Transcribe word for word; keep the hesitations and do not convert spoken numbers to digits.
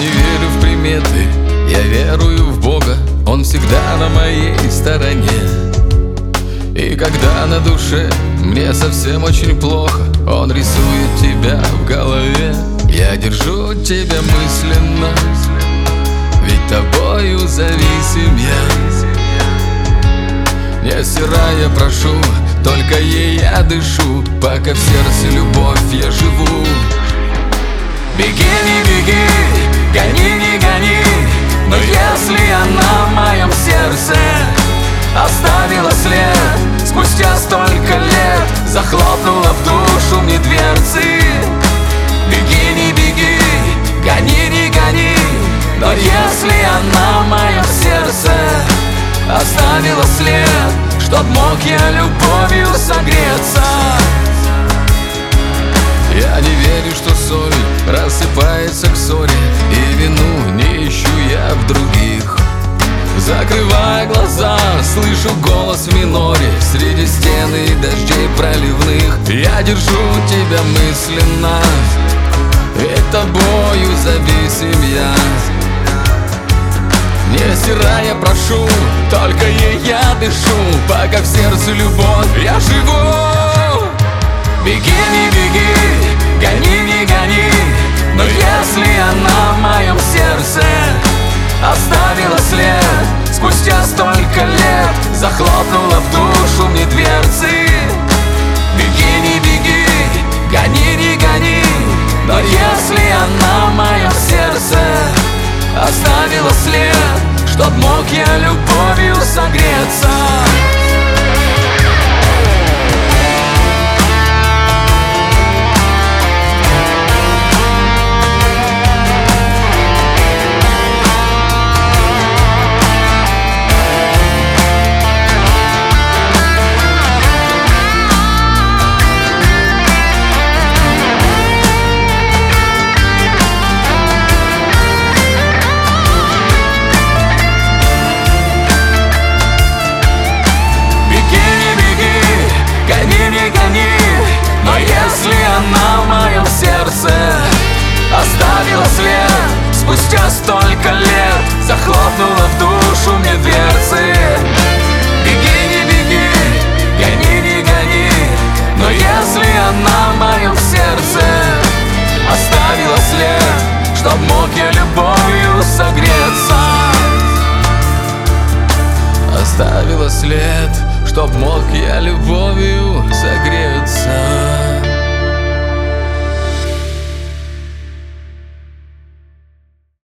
верю в приметы, я верую в Бога, Он всегда на моей стороне. И когда на душе мне совсем очень плохо, Он рисует тебя в голове. Я держу тебя мысленно, ведь тобою зависим я. Не стирая, прошу, только ей я дышу, пока в сердце любовь я живу. Беги, не беги, гони, не гони, но если она в моем сердце оставила след, спустя столько лет захлопнула в душу мне дверцы. Беги, не беги, гони, не гони, но если она в моем сердце оставила след, чтоб мог я любовью согреться. Я не верю, что соль рассыпается к ссоре, и вину не ищу я в других. Закрывая глаза, слышу голос в миноре среди стен и дождей проливных. Я держу тебя мысленно, ведь тобою зависим я. Не стирая, прошу, только ей я дышу, пока в сердце любовь я живу. Беги, не беги, гони, не гони, но если она в моем сердце оставила след, спустя столько лет захлопнула в душу мне дверцы. Беги, не беги, гони, не гони, но если она в моем сердце оставила след, чтоб мог я любовью согреться. Но если она в моем сердце оставила след, спустя столько лет захлопнула в душу мне дверцы. Беги, не беги, гони, не гони, но если она в моем сердце оставила след, чтоб мог я любовью согреться. Оставила след, чтоб мог я любовью